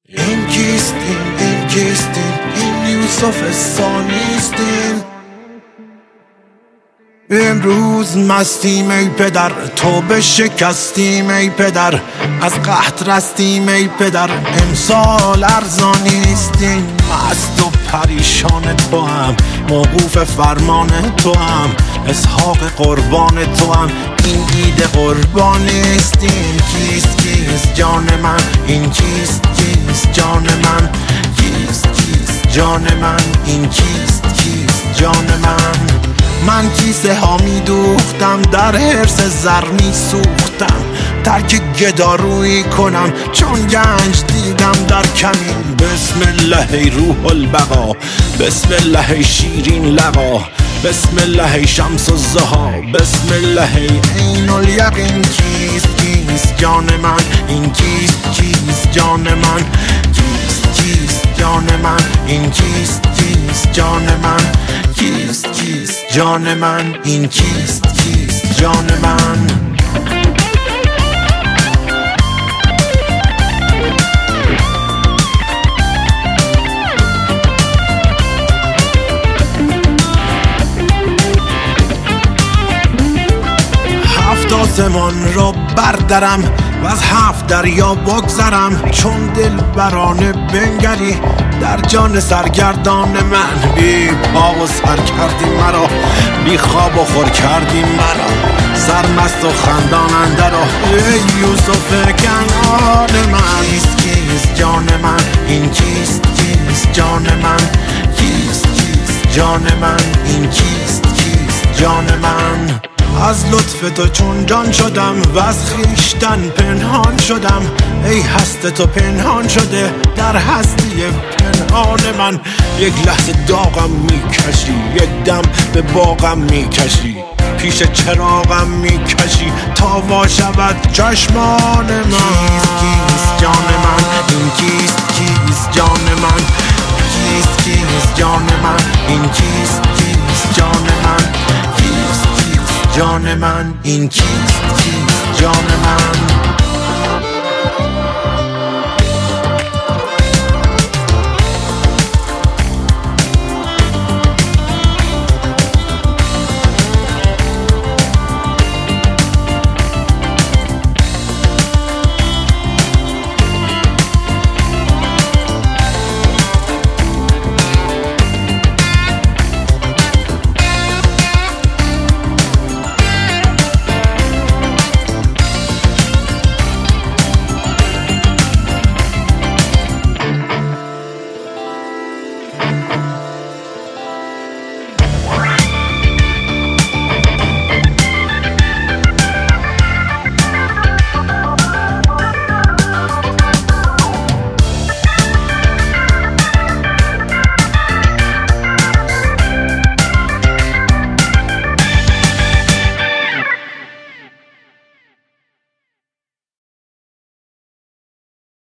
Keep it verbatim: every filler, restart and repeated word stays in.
این کیستیم این کیستیم این یوسف ثانیستیم. امروز مستیم ای پدر، توبه شکستیم ای پدر، از قحط رستیم ای پدر، امسال ارزانیستیم. مست و پریشان تو هم، موقوف فرمان تو هم، اسحاق قربان تو هم، این عید قربانیستیم. کیست کیست جان من، این کیست کیست جان من، کیست کیست جان من، این کیست کیست جان من. من کیسه ها می دوختم، در حرص زر می سوختم، ترک گدارویی کنم چون گنج دیدم در کمین. بسم الله ای روح البقا، بسم الله ای شیرین لقا، بسم الله ای شمس الضحا، بسم الله ای عین الیقین. کیست کیست جان من، این کیست کیست جان من، کیست کیست جان من، این کیست کیست جان من، کیست کیست جان من، این کیست کیست جان من. هفت آسمان را بردرم و از هفت دریا بگذرم، چون دل برانه بنگری در جان سرگردان من. بی پا و سر کردی مرا، بی خواب و خور کردی مرا، سرمست و خندان اندر ای یوسف کنعان من. کیست کیست جان من، این کیست کیست جان من، کیست کیست جان من، این کیست کیست جان من. از لطف تو چون جان شدم و از خویشتن پنهان شدم، ای هست تو پنهان شده در هستی پنهان من. یک لحظه داغم میکشی، یک دم به باغم میکشی، پیش چراغم میکشی تا وا شود چشمان من. کیست کیست جان من، این کیست کیست جان من، کیست کیست جان من، این کیست کیست جان من، کیست کیست جان من، این کیست کیست جان من.